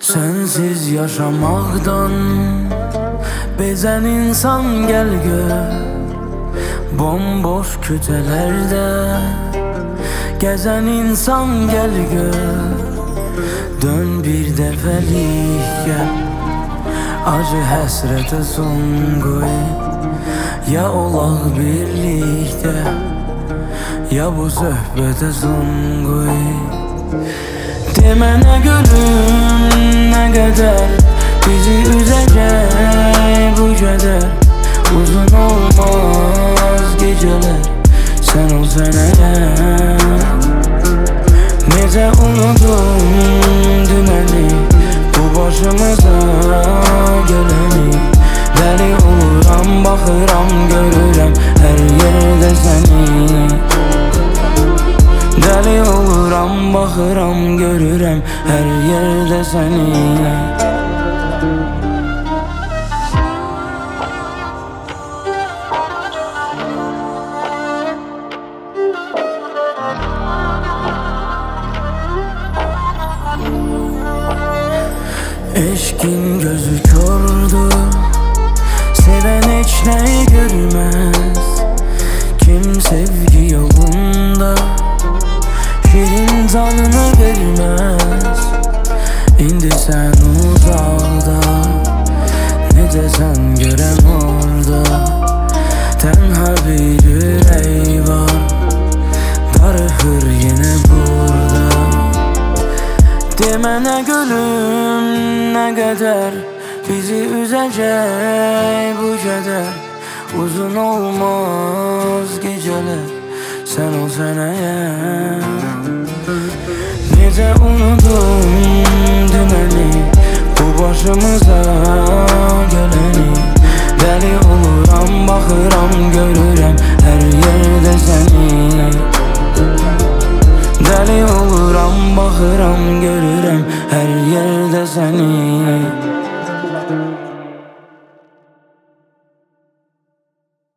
Sensiz yaşamaktan bezen insan gel gör. Bomboş kütelerde gezen insan gel gör. Dön bir defelik gel, acı həsrətə son qoy. Ya olaq birlikdə, ya bu söhbətə son qoy. Demənə gülüm, nə qədər bizi üzəcək bu qədər. Uzun olmaz gecələr, sən olsan əgər. Necə unudum dünəni, bu başımıza gələni. Dəli oluram, baxıram, görürəm hər yerdə səni. Dəli oluram, baxıram, görürəm hər yerdə səni. Eşkin gözü kördür, seven heç nəyi görməz. Kim sevgi yolunda şirin canını verməz. İndi sən uzaqda, necəsən görəm orada. Tənha bir ürək var, darıxır yenə burada. Demənə gülüm, nə qədər bizi üzəcək bu qədər. Uzun olmaz gecələr, sən olsan əgər. Necə unudum dünəni, bu başımıza gələni. Dəli oluram, baxıram, görürəm hər yerdə səni. Dəli oluram, baxıram, görürəm hər yerdə səni.